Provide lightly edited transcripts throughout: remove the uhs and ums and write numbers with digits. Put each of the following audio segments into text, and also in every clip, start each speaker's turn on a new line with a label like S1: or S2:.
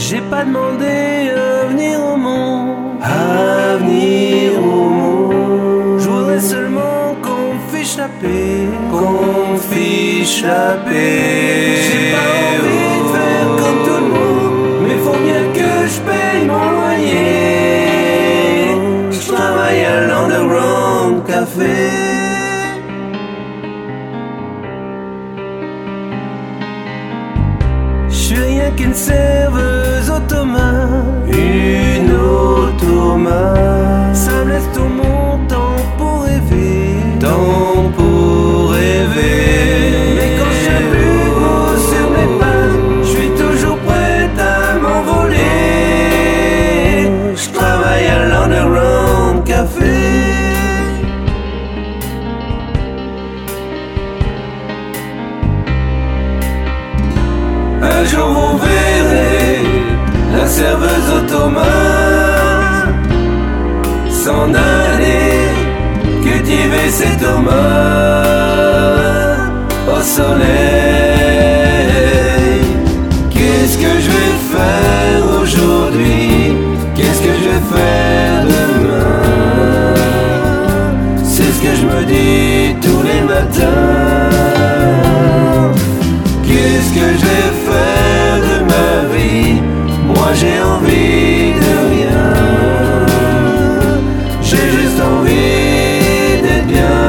S1: J'ai pas demandé à venir au monde, à venir au monde. Je voudrais seulement qu'on fiche la paix, qu'on fiche la paix. J'ai pas envie de faire comme tout le monde, mais faut bien que je paye mon loyer. Je travaille à l'Underground Café. Je suis rien qu'une serveuse automate, une automate. Ça me laisse tout mon temps pour rêver, temps pour rêver. Mais quand j'ai plus de mots sur mes pas, je suis toujours prête à m'envoler. Je travaille à l'Underground Café. Un jour vous verrez la serveuse automate s'en aller cultiver ses tomates au soleil. Qu'est-ce que je vais faire aujourd'hui? Qu'est-ce que je vais faire demain? C'est ce que je me dis tous les matins. Qu'est-ce que je vais faire de ma vie? Moi j'ai envie de rien. J'ai juste envie d'être bien.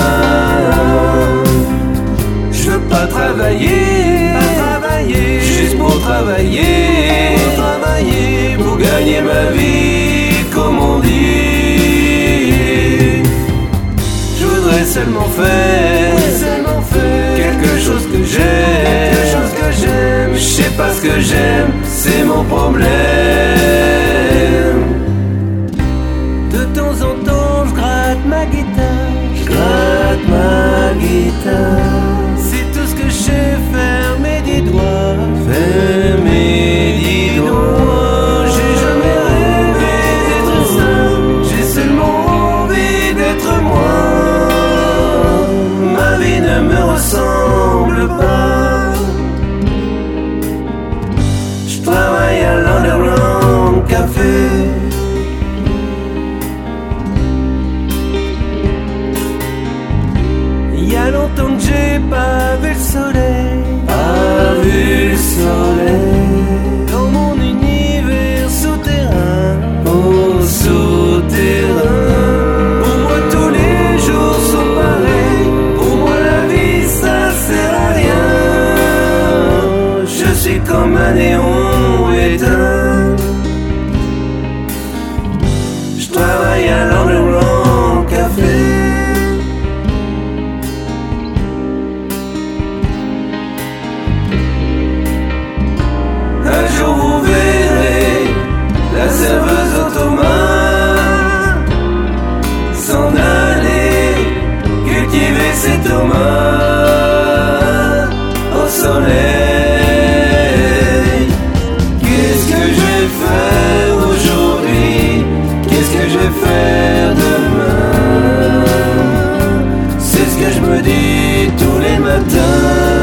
S1: Je veux pas travailler, juste pour travailler, pour gagner ma vie, comme on dit. Je voudrais seulement faire quelque chose que j'aime. Je sais pas ce que j'aime, c'est mon problème. De temps en temps, je gratte ma guitare, c'est tout ce que je sais faire, mes 10 doigts. Faire mes 10 doigts. J'ai jamais rêvé d'être ça, j'ai seulement envie d'être moi. Ma vie ne me ressemble pas. Je travaille à l'Underground Café. Il y a longtemps que j'ai pas vu le soleil, dans mon univers souterrain, au souterrain. Pour moi tous les jours sont pareils, pour moi la vie ça sert à rien. Je suis comme un néon éteint. Je travaille à l'Underground Café. Un jour vous verrez la serveuse automate s'en aller cultiver ses tomates au soleil. Qu'est-ce que je vais faire aujourd'hui? Qu'est-ce que je vais faire demain? C'est ce que je me dis tous les matins.